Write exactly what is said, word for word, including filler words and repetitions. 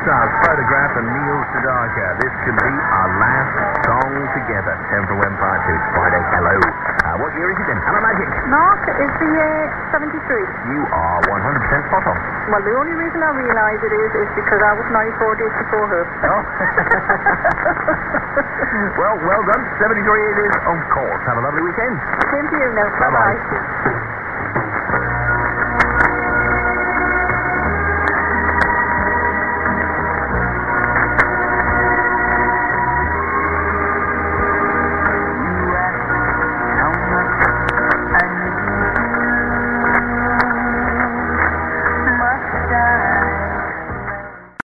Stars, Photograph and Neil Sedaka. This could be our last song together. ten for Wem Part two. It's Friday. Hello. Uh, what year is it then? Hello, Magic. Mark, it's the year seventy-three. You are one hundred percent spot on. Well, the only reason I realise it is is because I was married four days before her. Oh. Well, well done. seventy-three it is, of course. Have a lovely weekend. Same to you now. Bye-bye. Bye-bye.